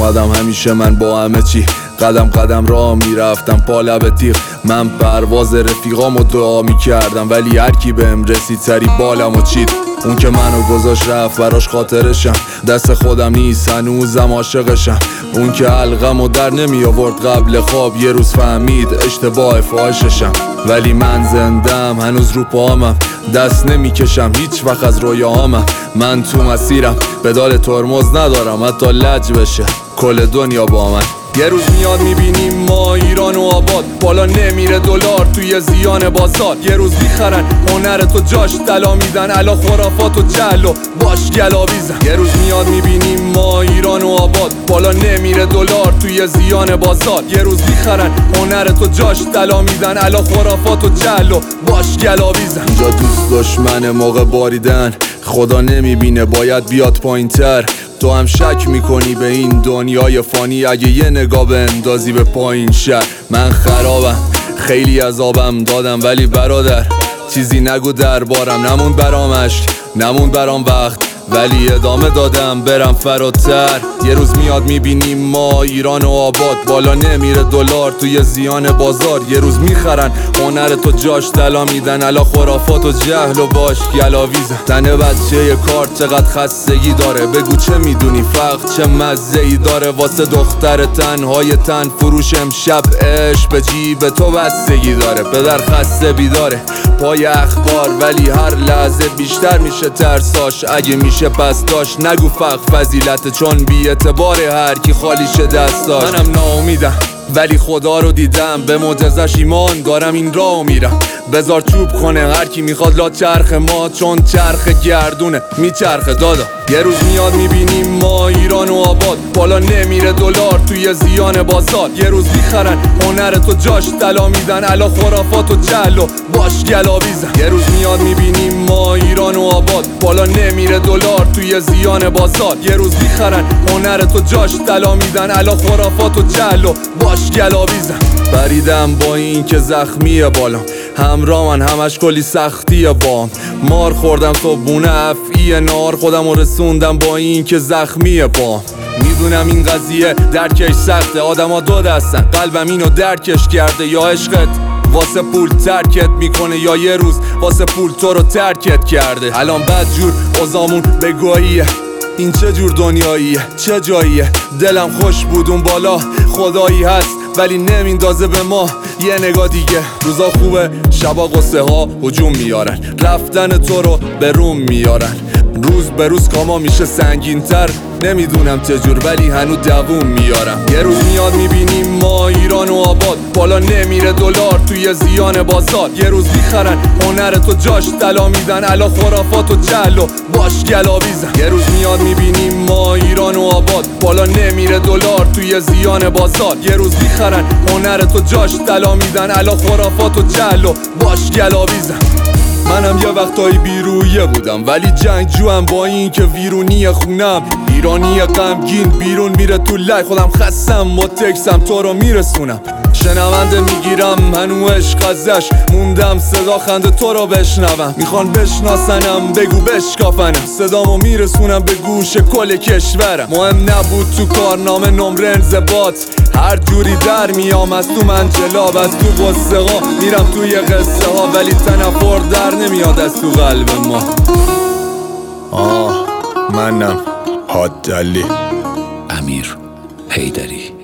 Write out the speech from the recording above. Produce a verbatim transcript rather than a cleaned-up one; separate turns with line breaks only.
قدم همیشه من با همه چی قدم قدم راه میرفتم پا لب تیغ. من پرواز رفیقامو دعا میکردم ولی هر کی بهم رسید سری بالمو چید. اون که منو گذاشت رفت براش خاطرشم، دست خودم نیست هنوزم عاشقشم. اون که حلقمو در نمی آورد قبل خواب یه روز فهمید اشتباه فاحششم. ولی من زندم هنوز رو پامم، دست نمی کشم هیچ وقت از رویاهامم. من تو مسیرم پدال ترمز ندارم حتی لج بشه کل دنیا با من. یه روز میاد میبینیم ما ایران و آباد، بالا نمیره دلار توی زیان بازار. یه روز میخرن هنر تو جاش طلا میدن، الا خرافات و جهل و باش گلاویزن. یه روز میاد میبینیم ما ایران و آباد، بالا نمیره دلار توی زیان بازار. یه روز میخرن هنر تو جاش طلا میدن، الا خرافات و جهل و باش گلاویزن. اینجا دوست دشمن موقع باریدن، خدا نمیبینه باید بیاد پایین‌تر. تو هم شک میکنی به این دنیای فانی اگه یه نگاه به اندازی به پایین شهر. من خرابم خیلی عذابم دادم ولی برادر چیزی نگو دربارم. نمون برام عشق نمون برام وقت ولی ادامه دادم برم فراتر. یه روز میاد میبینیم ما ایران و آباد، بالا نمیره دلار توی زیان بازار. یه روز میخرن هنر تو جاش طلا میدن، الا خرافات و جهل و باش گلاویزن. تن بچه یه کار چقدر خستگی داره، بگو چه میدونی فقر چه مزه ای داره. واسه دختر تنهای تن فروش امشب عشق به جیب تو بستگی داره. پدر خسته بیداره پای اخبار ولی هر لحظه بیشتر میشه ترساش. اگه میشه پس داشت نگو فقر فضیلته، چون بی اعتباره هر کی خالی شه دستاش. منم ناامیدم ولی خدا رو دیدم، به معجزش ایمان دارم این راهو میرم. بذار چوب کنه هر کی میخواد لا چرخ ما، چون چرخ گردونه میچرخه دادا. یه روز میاد میبینیم ما ایران و آباد، بالا نمیره دلار توی زیان بازار. یه روز میخرن هنر تو جاش طلا میدن، الا خرافات و جهل و باش گلاویزن. یه روز میاد میبینیم ما ایران و آباد، بالا نمیره دلار توی زیان بازار. یه روز میخرن هنر تو جاش طلا میدن، الا خرافات و جهل و باش گلاویزن. بریدم با این که زخمیه بالام، همراه من همش کلی سختیه بام. مار خوردم صبحونه افعی نار، خودم رسوندم با این که زخمیه پام. میدونم این قضیه درکش سخته، آدم ها دو دستن قلبم اینو درکش کرده. یا عشقت واسه پول ترکت میکنه یا یه روز واسه پول تو رو ترکت کرده. الان بد جور اوزامون بگاهیه، این چه جور دنیاییه چه جاییه. دلم خوش بود اون بالا خدایی هست ولی نمیندازه به ما یه نگاه دیگه. روزا خوبه شبا قصه ها هجوم میارن، رفتن تو رو به روم میارن. روز به روز کاما میشه سنگین تر، نمیدونم چجور ولی هنو دووم میارم. یه روز میاد میبینیم ما ایران و آباد، بالا نمیره دلار توی زیان بازار. یه روز میخرن هنر تو جاش طلا میدن، الا خرافات و جهل و باش گلاویزن. یه روز میاد میبینیم ما ایران و آباد، بالا نمیره دلار توی زیان بازار. یه روز میخرن هنر تو جاش طلا میدن، الا خرافات و جهل و باش گلاویزن. منم یه وقتایی بیرویه بودم ولی جنگجوام با این که ویرونی خونم. ایرانی غمگین بیرون میره تو لای، خودم خستم با تکسم تو رو میرسونم. شنونده میگیرم هنو عشق ازش، موندم صدا خنده تو رو بشنوم. میخوان بشناسنم بگو بشکافنم، صدامو میرسونم به گوش کل کشورم. مهم نبود تو کارنامه نمره انضباط، هر جوری در میام از تو منجلاب. از تو قصه ها میرم توی قصه ها ولی تنفر در نمیاد از تو قلب ما. آه منم حادلی.
امیر حیدری.